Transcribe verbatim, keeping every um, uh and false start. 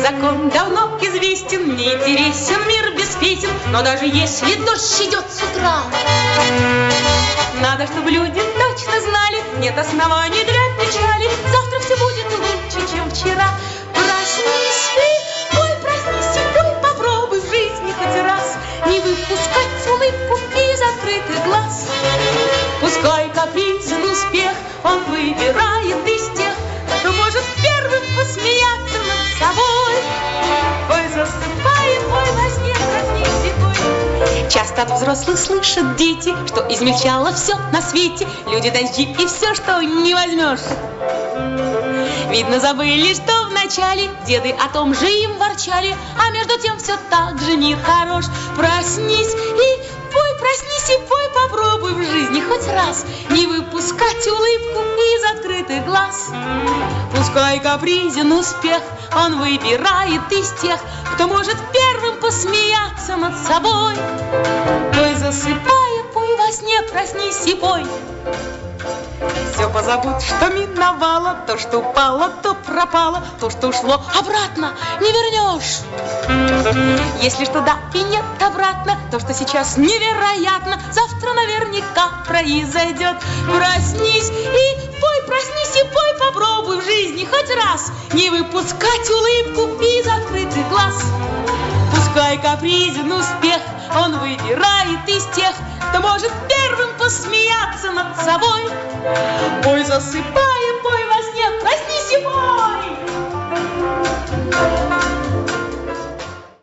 закон давно известен, не интересен мир без песен. Но даже если дождь идет с утра, надо, чтобы люди точно знали, нет оснований для печали. Завтра все будет лучше, чем вчера. Проснись ты, ой, проснись и пой, попробуй в жизни хоть раз не выпускать улыбку из открытых глаз. Пускай капризен успех, он выбирает из тех, кто может первым посмеяться над собой. Ой, засыпай, ой, во сне проснись и пой. Часто от взрослых слышат дети, что измельчало все на свете, люди, дожди и все, что не возьмешь. Видно, забыли, что вначале деды о том же им ворчали, а между тем все так же мир хорош. Проснись и пой, проснись и пой, попробуй в жизни хоть раз не выпускать улыбку из открытых глаз. Пускай капризен успех, он выбирает из тех, кто может первым посмеяться над собой. Пой, засыпая, пой, во сне проснись и пой. Все позабудь, что миновало, то, что упало, то пропало, то, что ушло, обратно не вернешь. Если что да и нет обратно, то, что сейчас невероятно, завтра наверняка произойдет. Проснись и пой, проснись и пой, попробуй в жизни хоть раз не выпускать улыбку из открытых глаз. Пускай капризен успех, он выбирает из тех, кто может первым посмеяться над собой. Пой, засыпая, пой, во сне проснись и пой.